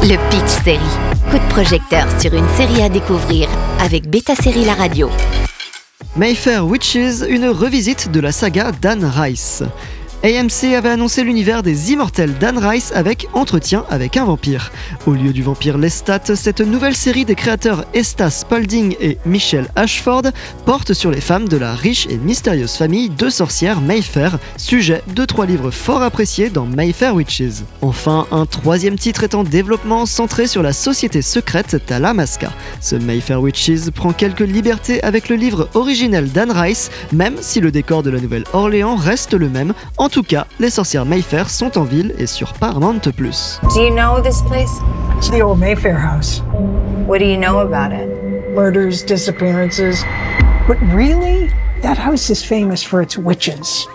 Le Pitch Série. Coup de projecteur sur une série à découvrir avec Beta Série La Radio. Mayfair Witches, une revisite de la saga d'Anne Rice. AMC avait annoncé l'univers des immortels d'Anne Rice avec Entretien avec un vampire. Au lieu du vampire Lestat, cette nouvelle série des créateurs Esta Spalding et Michelle Ashford porte sur les femmes de la riche et mystérieuse famille de sorcières Mayfair, sujet de 3 livres fort appréciés dans Mayfair Witches. Enfin, un 3e titre est en développement centré sur la société secrète Talamasca. Ce Mayfair Witches prend quelques libertés avec le livre originel d'Anne Rice, même si le décor de la Nouvelle-Orléans reste le même. En tout cas, les sorcières Mayfair sont en ville et sur Paramount+. Do you know this place? It's the old Mayfair house. What do you know about it? Murders, disappearances. But really, that house is famous for its witches.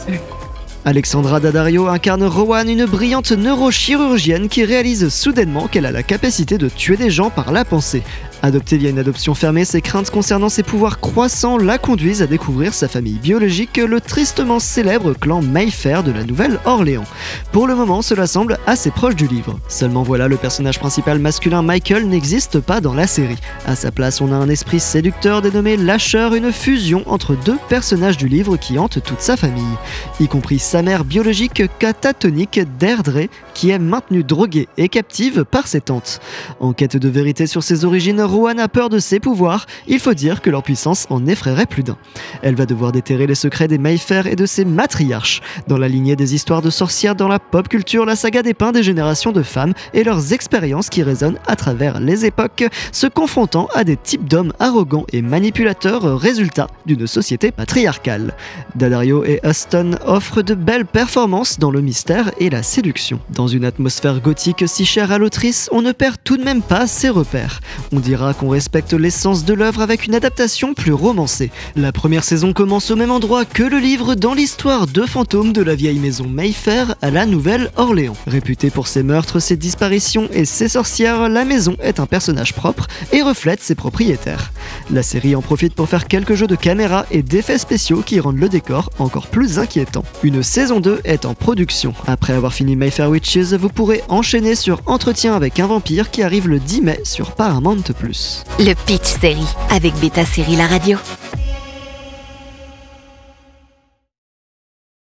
Alexandra Daddario incarne Rowan, une brillante neurochirurgienne qui réalise soudainement qu'elle a la capacité de tuer des gens par la pensée. Adoptée via une adoption fermée, ses craintes concernant ses pouvoirs croissants la conduisent à découvrir sa famille biologique, le tristement célèbre clan Mayfair de la Nouvelle-Orléans. Pour le moment, cela semble assez proche du livre. Seulement voilà, le personnage principal masculin Michael n'existe pas dans la série. À sa place, on a un esprit séducteur dénommé Lâcheur, une fusion entre 2 personnages du livre qui hantent toute sa famille, y compris sa mère biologique catatonique Deirdre, qui est maintenue droguée et captive par ses tantes. En quête de vérité sur ses origines, Rowan a peur de ses pouvoirs, il faut dire que leur puissance en effraierait plus d'un. Elle va devoir déterrer les secrets des Mayfair et de ses matriarches. Dans la lignée des histoires de sorcières dans la pop culture, la saga dépeint des générations de femmes et leurs expériences qui résonnent à travers les époques, se confrontant à des types d'hommes arrogants et manipulateurs, résultat d'une société patriarcale. Daddario et Huston offrent de belles performances dans le mystère et la séduction. Dans une atmosphère gothique si chère à l'autrice, on ne perd tout de même pas ses repères. On dira qu'on respecte l'essence de l'œuvre avec une adaptation plus romancée. La première saison commence au même endroit que le livre, dans l'histoire de fantômes de la vieille maison Mayfair à la Nouvelle-Orléans. Réputée pour ses meurtres, ses disparitions et ses sorcières, la maison est un personnage propre et reflète ses propriétaires. La série en profite pour faire quelques jeux de caméra et d'effets spéciaux qui rendent le décor encore plus inquiétant. Une saison 2 est en production. Après avoir fini Mayfair Witches, vous pourrez enchaîner sur Entretien avec un vampire qui arrive le 10 mai sur Paramount+. Le Pitch Série avec Beta Série La Radio.